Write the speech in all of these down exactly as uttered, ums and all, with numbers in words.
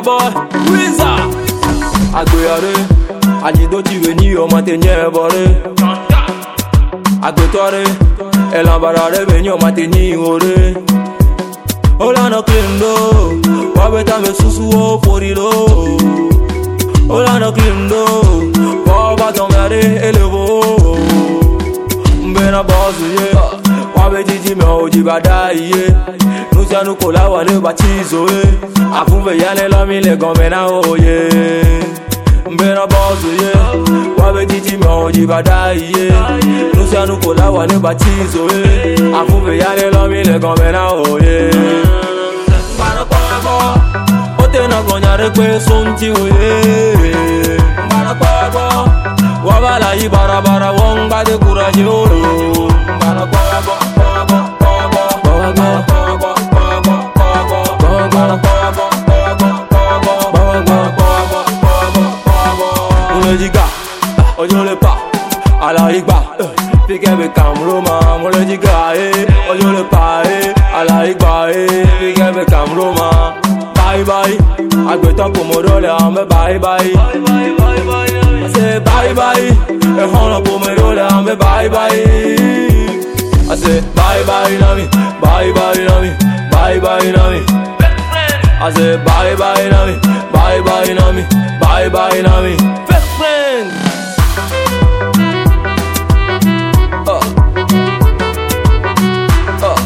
boy, Wizard. Agbeare, ajido ti veni o matenye bore. Agbetore, elambarare veni o mateni ore. Ola no klindo, wabeta me susu o forilo. Ola no klindo, waba tomare elevo. Mbena boss ye, wabetiji me oji badai ye. Nusianu kola wale bachizo ye. Afunve yale lomi le gomena oye. Mbena boss ye, wabetiji me oji badai ye. Nusianu kola wale bachizo ye. Afunve yale lomi le gomena oye. Mbana kwa ote na gonyare kwe sonti we. Mbana kwa wabala yi barabara wonga de kuraje oro. Mbana kwa Molejiga, ojo le pa, ala igba, fike be kamroma. Molejiga, eh, ojo le pa, eh, ala igba, eh, fike be kamroma. Bye bye, agbetan pomodole ame bye bye. I say bye bye, e hono pomodole ame bye bye. I say bye bye nami, bye bye nami, bye bye nami. I say bye bye nami, bye bye nami, bye bye nami. Best friend. Uh. Uh.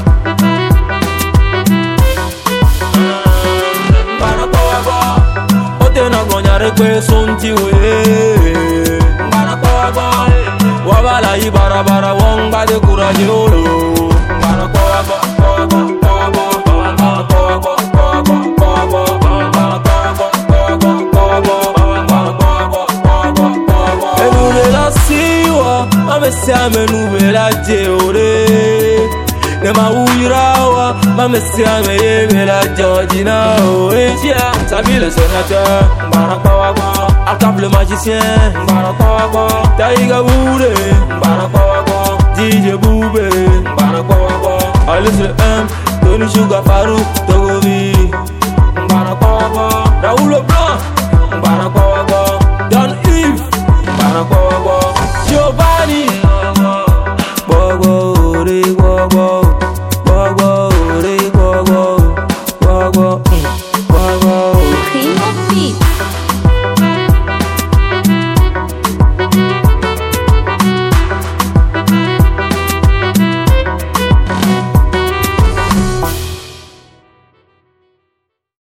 Mbana kwa ote na gonyare kwe sonti we. Mbana kwa wabala yi barabara wonga de kuraje oro. Mbana kwa Mame se ame nubela jeore. Nema uirawa, mame se ame yebela Georgina Oetia. Sabi le sénateur, mbana kwa kwa. Alcap le magicien, mbana kwa kwa. Taiga Boudé, mbana kwa kwa. D J Boubé, mbana kwa kwa. Alice le M, Tony Sugar Farou, Togobi, mbana kwa kwa. Raoul Leblanc, mbana kwa